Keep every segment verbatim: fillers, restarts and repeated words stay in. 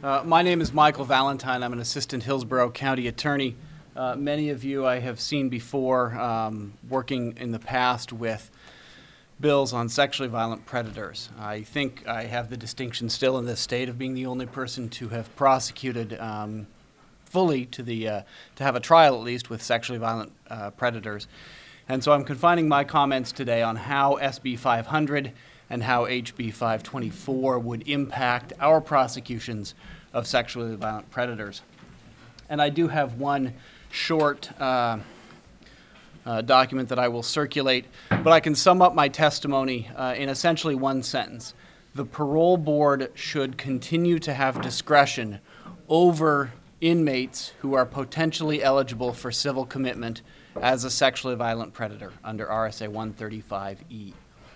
Uh, my name is Michael Valentine. I'm an assistant Hillsborough County attorney. Uh, many of you I have seen before um, working in the past with bills on sexually violent predators. I think I have the distinction still in this state of being the only person to have prosecuted um, fully to the uh, to have a trial at least with sexually violent uh, predators. And so I'm confining my comments today on how S B five hundred and how H B five twenty-four would impact our prosecutions of sexually violent predators. And I do have one short uh, uh, document that I will circulate, but I can sum up my testimony uh, in essentially one sentence. The parole board should continue to have discretion over inmates who are potentially eligible for civil commitment as a sexually violent predator under R S A one thirty-five E.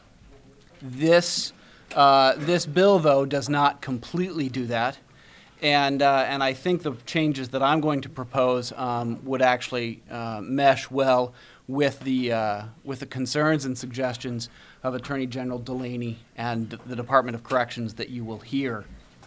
This, uh, this bill, though, does not completely do that, and, uh, and I think the changes that I'm going to propose um, would actually uh, mesh well with the, uh, with the concerns and suggestions of Attorney General Delaney and the Department of Corrections that you will hear.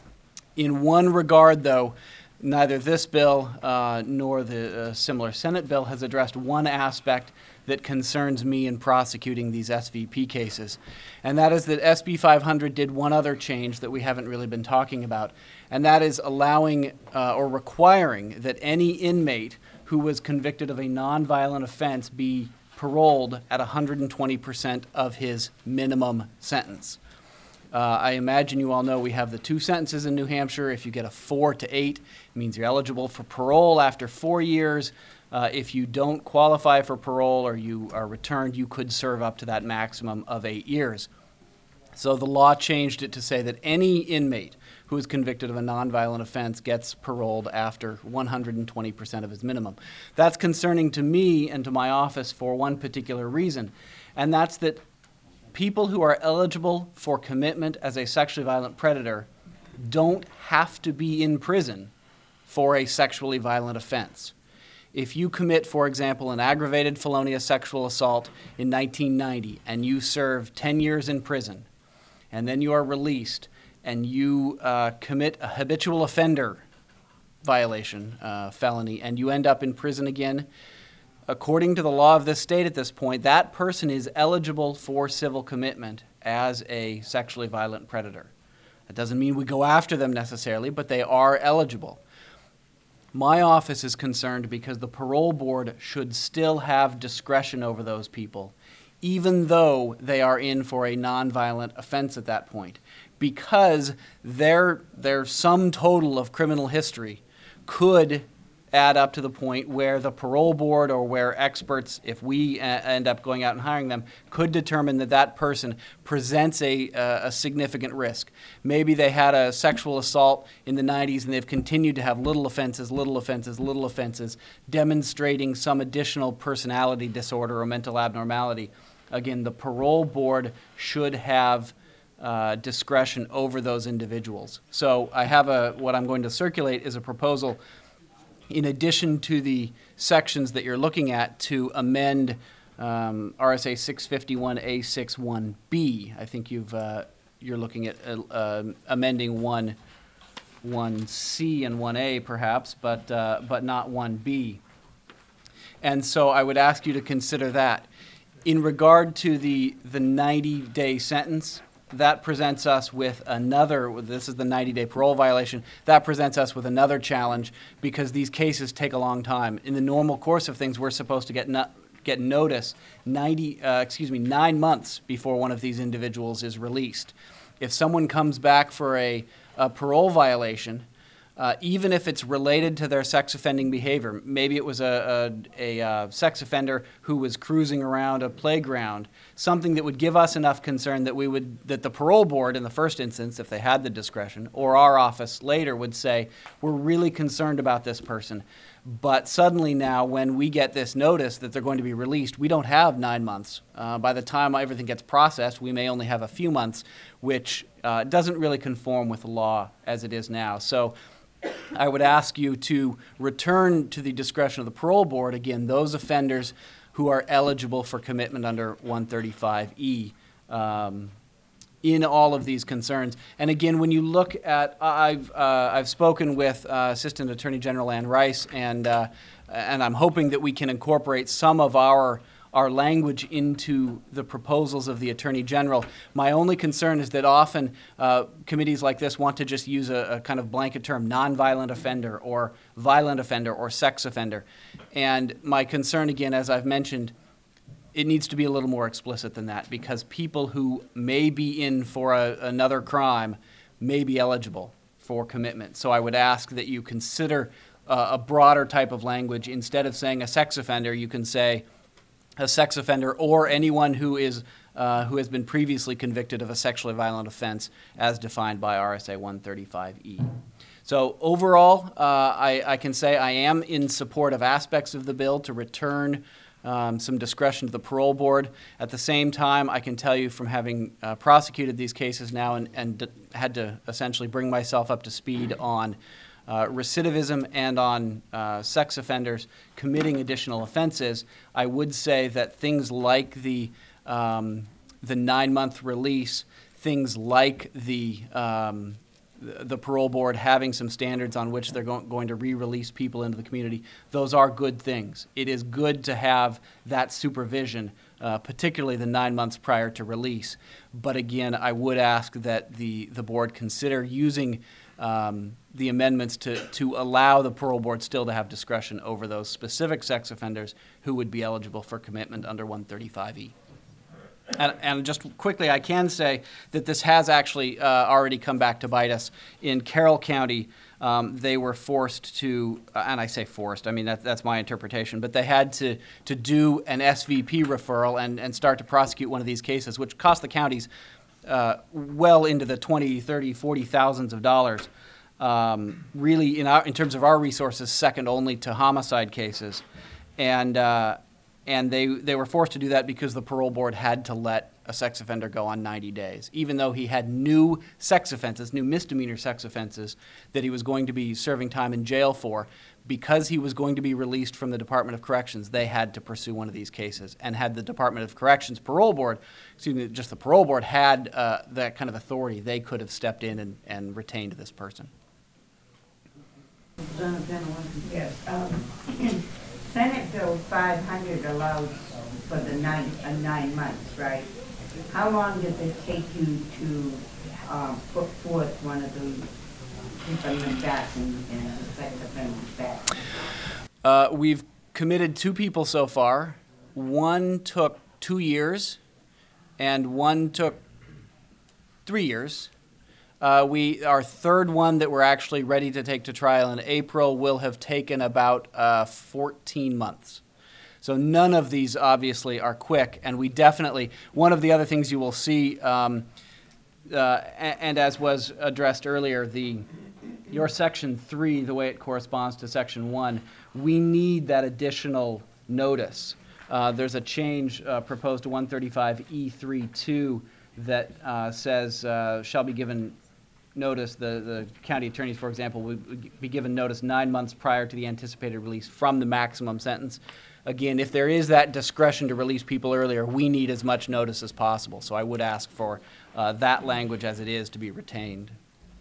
In one regard, though, neither this bill uh, nor the uh, similar Senate bill has addressed one aspect that concerns me in prosecuting these S V P cases, and that is that S B five hundred did one other change that we haven't really been talking about, and that is allowing uh, or requiring that any inmate who was convicted of a nonviolent offense be paroled at one hundred twenty percent of his minimum sentence. Uh, I imagine you all know we have the two sentences in New Hampshire. If you get a four to eight, it means you're eligible for parole after four years. Uh, if you don't qualify for parole or you are returned, you could serve up to that maximum of eight years. So the law changed it to say that any inmate who is convicted of a nonviolent offense gets paroled after one hundred twenty percent of his minimum. That's concerning to me and to my office for one particular reason, and that's that people who are eligible for commitment as a sexually violent predator don't have to be in prison for a sexually violent offense. If you commit, for example, an aggravated felonious sexual assault in nineteen ninety and you serve ten years in prison, and then you are released and you uh, commit a habitual offender violation, uh, felony, and you end up in prison again, according to the law of this state at this point, that person is eligible for civil commitment as a sexually violent predator. That doesn't mean we go after them necessarily, but they are eligible. My office is concerned because the parole board should still have discretion over those people, even though they are in for a nonviolent offense at that point, because their, their sum total of criminal history could add up to the point where the parole board or where experts, if we uh, end up going out and hiring them, could determine that that person presents a, uh, a significant risk. Maybe they had a sexual assault in the nineties and they've continued to have little offenses, little offenses, little offenses, demonstrating some additional personality disorder or mental abnormality. Again, the parole board should have uh, discretion over those individuals. So I have a, what I'm going to circulate is a proposal in addition to the sections that you're looking at, to amend um, R S A six fifty-one A sixty-one B. I think you've, uh, you're looking at uh, uh, amending one, one C and one A perhaps, but, uh, but not one B. And so I would ask you to consider that. In regard to the, the ninety-day sentence, that presents us with another, this is the ninety-day parole violation, that presents us with another challenge because these cases take a long time. In the normal course of things, we're supposed to get, no, get notice ninety, uh, excuse me, nine months before one of these individuals is released. If someone comes back for a, a parole violation, Uh, even if it's related to their sex offending behavior. Maybe it was a, a, a uh, sex offender who was cruising around a playground, something that would give us enough concern that we would, that the parole board in the first instance, if they had the discretion, or our office later would say, we're really concerned about this person. But suddenly now, when we get this notice that they're going to be released, we don't have nine months. Uh, by the time everything gets processed, we may only have a few months, which uh, doesn't really conform with the law as it is now. So I would ask you to return to the discretion of the parole board, again, those offenders who are eligible for commitment under one thirty-five E. Um, in all of these concerns. And again, when you look at, I've, uh, I've spoken with uh, Assistant Attorney General Ann Rice, and, uh, and I'm hoping that we can incorporate some of our, our language into the proposals of the Attorney General. My only concern is that often uh, committees like this want to just use a, a kind of blanket term, nonviolent offender or violent offender or sex offender. And my concern, again, as I've mentioned, it needs to be a little more explicit than that, because people who may be in for a, another crime may be eligible for commitment. So I would ask that you consider uh, a broader type of language. Instead of saying a sex offender, you can say a sex offender or anyone who is uh, who has been previously convicted of a sexually violent offense as defined by R S A one thirty-five E. So overall, uh, I, I can say I am in support of aspects of the bill to return Um, some discretion to the parole board. At the same time, I can tell you from having uh, prosecuted these cases now and, and d had to essentially bring myself up to speed on uh, recidivism and on uh, sex offenders committing additional offenses, I would say that things like the, um, the nine-month release, things like the um, the parole board having some standards on which they're go going to re-release people into the community, those are good things. It is good to have that supervision, uh, particularly the nine months prior to release. But again, I would ask that the, the board consider using um, the amendments to, to allow the parole board still to have discretion over those specific sex offenders who would be eligible for commitment under one thirty-five E. And, and just quickly, I can say that this has actually uh, already come back to bite us. In Carroll County, um, they were forced to, uh, and I say forced, I mean, that, that's my interpretation, but they had to, to do an S V P referral and, and start to prosecute one of these cases, which cost the counties uh, well into the twenty, thirty, forty thousands of dollars. Um, really, in, our, in terms of our resources, second only to homicide cases. And uh, And they, they were forced to do that because the parole board had to let a sex offender go on ninety days, even though he had new sex offenses, new misdemeanor sex offenses that he was going to be serving time in jail for. Because he was going to be released from the Department of Corrections, they had to pursue one of these cases. And had the Department of Corrections parole board, excuse me, just the parole board had uh, that kind of authority, they could have stepped in and, and retained this person. Yes. Um, Senate Bill five hundred allows for the nine, uh, nine months, right? How long does it take you to um, put forth one of those people back and, and the sex offenders back? Uh, we've committed two people so far. One took two years, and one took three years. Uh, we, our third one that we're actually ready to take to trial in April will have taken about uh, fourteen months. So none of these obviously are quick, and we definitely, one of the other things you will see, um, uh, and, and as was addressed earlier, the your section three, the way it corresponds to section one, we need that additional notice. Uh, there's a change uh, proposed to one thirty-five E three two that uh, says uh, shall be given notice, the, the county attorneys, for example, would be given notice nine months prior to the anticipated release from the maximum sentence. Again, if there is that discretion to release people earlier, we need as much notice as possible. So I would ask for uh, that language as it is to be retained.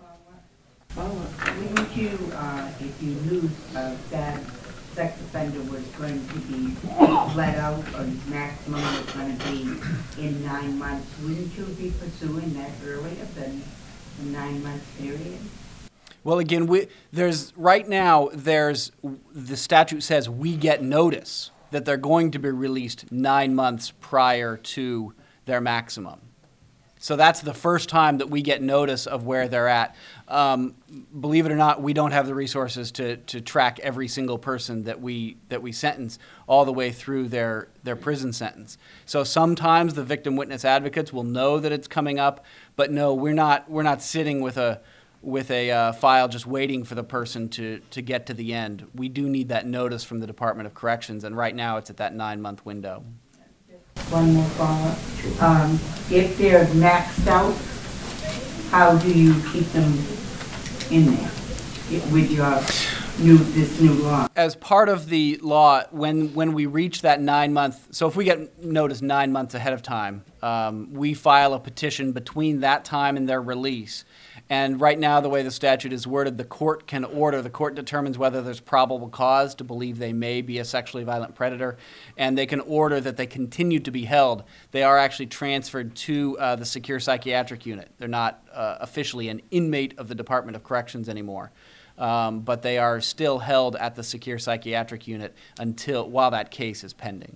Wouldn't you, uh, if you knew uh, that sex offender was going to be let out or his maximum was going to be in nine months, wouldn't you be pursuing that earlier than the nine-month period? Well, again, we, there's right now, there's the statute says we get notice that they're going to be released nine months prior to their maximum. So that's the first time that we get notice of where they're at. Um, believe it or not, we don't have the resources to, to track every single person that we, that we sentence all the way through their, their prison sentence. So sometimes the victim witness advocates will know that it's coming up, but no, we're not, we're not sitting with a, with a uh, file just waiting for the person to, to get to the end. We do need that notice from the Department of Corrections, and right now it's at that nine-month window. One more follow-up. Um, if they're maxed out, how do you keep them in there with your new, this new law? As part of the law, when, when we reach that nine-month, so if we get notice nine months ahead of time, um, we file a petition between that time and their release. And right now, the way the statute is worded, the court can order, the court determines whether there's probable cause to believe they may be a sexually violent predator, and they can order that they continue to be held. They are actually transferred to uh, the secure psychiatric unit. They're not uh, officially an inmate of the Department of Corrections anymore. Um, but they are still held at the secure psychiatric unit until, while that case is pending.